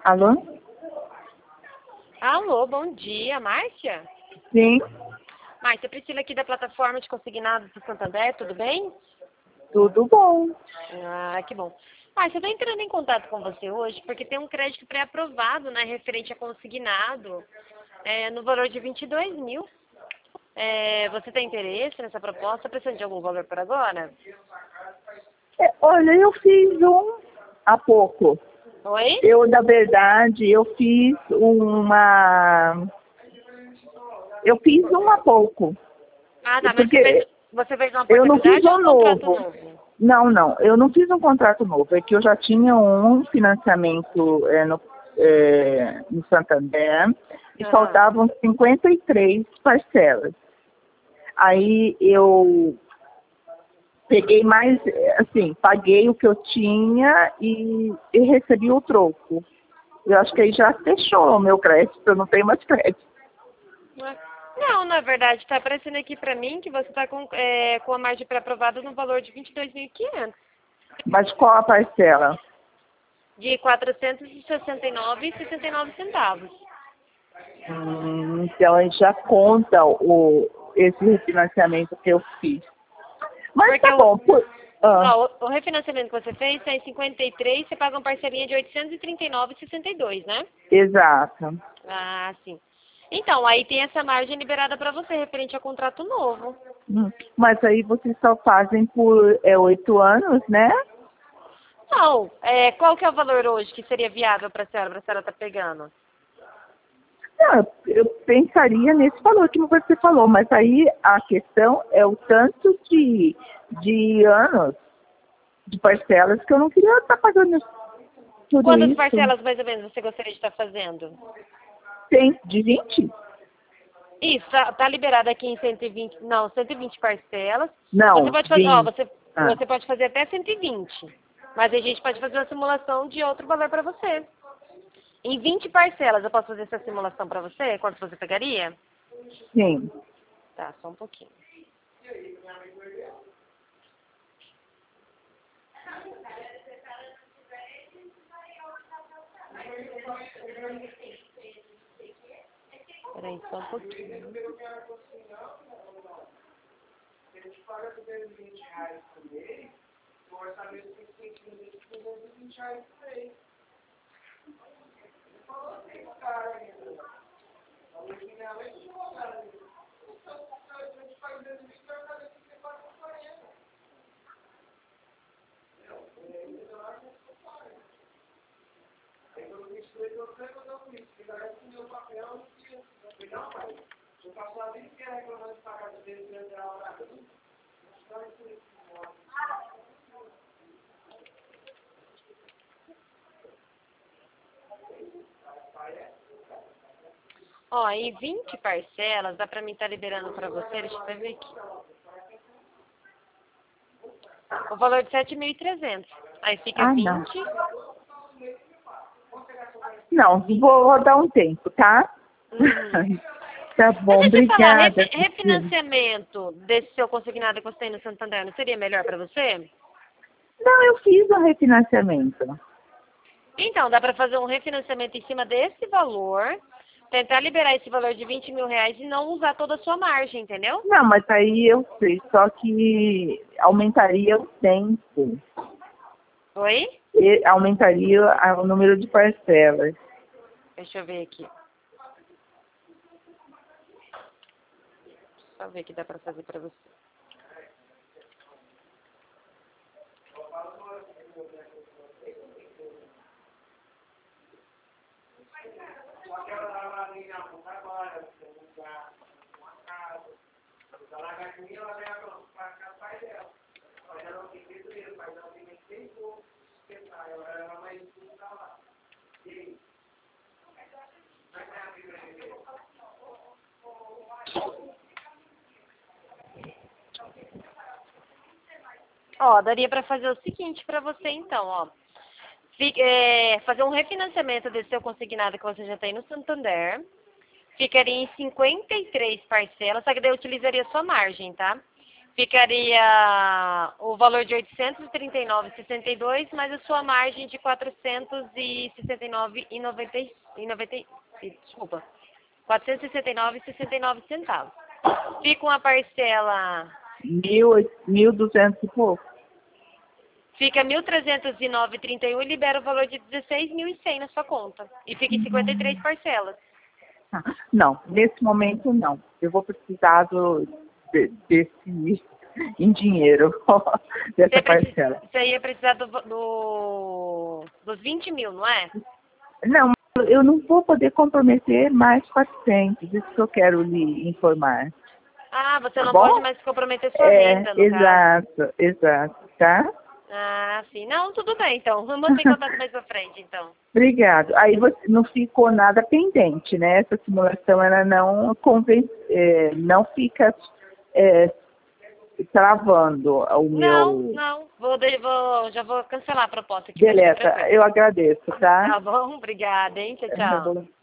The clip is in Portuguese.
Alô? Alô, bom dia, Márcia? Sim, Márcia, Priscila aqui da plataforma de consignados do Santander, tudo bem? tudo bom. Ah, que bom. Márcia, eu estou entrando em contato com você hoje porque tem um crédito pré-aprovado, né, referente a consignado, no valor de 22 mil. Você tem interesse nessa proposta? Precisando de algum valor por agora? Olha, eu fiz um há pouco. Oi? Na verdade, eu fiz um há pouco. Ah, tá, mas Porque você fez uma eu não fiz portabilidade ou um um contrato novo. novo? Não, eu não fiz um contrato novo. É que eu já tinha um financiamento no Santander e Ah, faltavam 53 parcelas. Aí eu peguei mais, assim, paguei o que eu tinha e recebi o troco. Eu acho que aí já fechou o meu crédito, eu não tenho mais crédito. não, na verdade, está aparecendo aqui para mim que você está com a margem pré-aprovada no valor de 22.500. Mas qual a parcela? De R$ 469,69 centavos. Então aí já conta esse refinanciamento que eu fiz. Mas Porque tá bom. o refinanciamento que você fez é em 53, você paga uma parcelinha de R$ 839,62, né? Exato. Ah, sim. Então, aí tem essa margem liberada para você, referente a contrato novo. Mas aí vocês só fazem por 8 anos, né? Não, qual que é o valor hoje que seria viável para a senhora estar pegando? Não, eu pensaria nesse valor que você falou, mas aí a questão é o tanto de anos de parcelas que eu não queria estar pagando tudo Quantas isso. parcelas mais ou menos você gostaria de estar fazendo? Tem de 20? Isso, tá liberado aqui em 120, não, 120 parcelas. Você Não, pode fazer, 20. você pode fazer até 120. Mas a gente pode fazer uma simulação de outro valor para você. Em 20 parcelas, eu posso fazer essa simulação para você? Quanto você pegaria? Sim. Tá, só um pouquinho. Peraí, só um pouquinho. Ó, em 20 parcelas, dá pra mim estar liberando pra você, deixa eu ver aqui. O valor de 7.300. Aí fica Ah, 20. não. Não, vou dar um tempo, tá? Uhum. Tá Mas bom, deixa eu falar, obrigada, Priscila. refinanciamento desse seu consignado que você tem no Santander, não seria melhor pra você? Não, eu fiz um refinanciamento. Então, dá pra fazer um refinanciamento em cima desse valor, tentar liberar esse valor de 20 mil reais e não usar toda a sua margem, entendeu? Não, mas aí eu sei, só que aumentaria o tempo. Oi? E aumentaria o número de parcelas. Deixa eu ver aqui. Só ver o que dá pra fazer pra você. Ó, daria pra fazer o seguinte pra você então, ó. Fazer um refinanciamento desse seu consignado que você já tem no Santander. Ficaria em 53 parcelas, só que daí eu utilizaria a sua margem, tá? Ficaria o valor de 839,62, mais a sua margem de 469,90, desculpa, 469,69 centavos. Fica uma parcela... 1.200 e pouco. Fica 1.309,31 e libera o valor de 16.100 na sua conta. E fica em 53 parcelas. Não, nesse momento não. Eu vou precisar desse em dinheiro, dessa parcela. Você ia precisar dos 20 mil, não é? Não, eu não vou poder comprometer mais 400, isso que eu quero lhe informar. Ah, você não Bom? pode mais se comprometer sua renda, no caso. Exato, tá? Ah, sim. Não, tudo bem, então. Vamos manter contato mais pra frente, então. Obrigado. Aí você não ficou nada pendente, né? Essa simulação, ela não não fica travando o meu... Não. Já vou cancelar a proposta aqui. Deleta, eu agradeço, tá? Tá bom, obrigada, hein? Tchau, tchau.